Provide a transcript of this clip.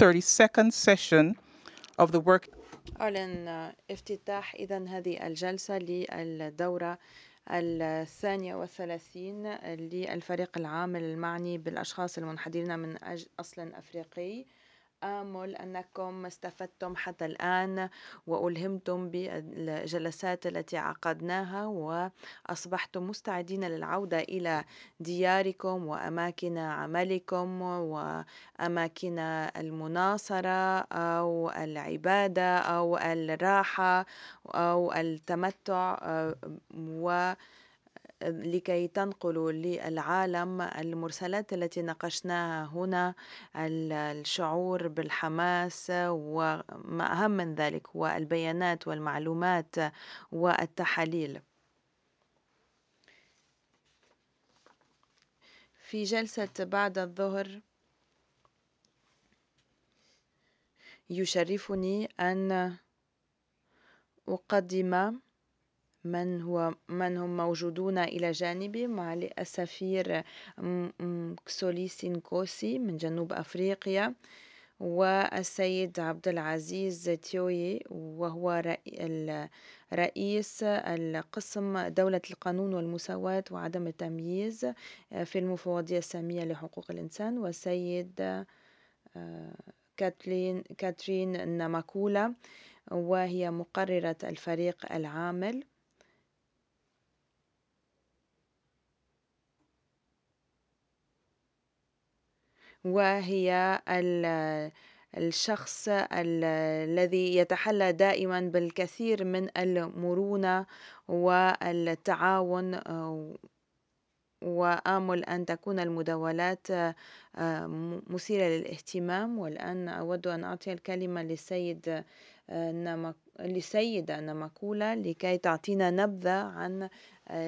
32nd session of the work. أعلن افتتاح إذن هذه الجلسة للدورة 32 للفريق العام المعني بالأشخاص المنحدرين من أصل أفريقي. آمل أنكم استفدتم حتى الآن وألهمتم بالجلسات التي عقدناها وأصبحتم مستعدين للعودة إلى دياركم وأماكن عملكم وأماكن المناصرة أو العبادة أو الراحة أو التمتع لكي تنقلوا للعالم المرسلات التي ناقشناها هنا، الشعور بالحماس وما أهم من ذلك هو البيانات والمعلومات والتحاليل. في جلسة بعد الظهر يشرفني أن أقدم من هم موجودون إلى جانبي مع السفير كسولي سينكوسي من جنوب أفريقيا، والسيد عبد العزيز تيوي وهو رئيس القسم دولة القانون والمساواة وعدم التمييز في المفوضية السامية لحقوق الإنسان، والسيد كاترين ناماكولا وهي مقررة الفريق العامل. وهي الشخص الذي يتحلى دائما بالكثير من المرونة والتعاون، وآمل أن تكون المداولات مثيرة للاهتمام. والآن أود أن أعطي الكلمة للسيدة ناماكولا لكي تعطينا نبذة عن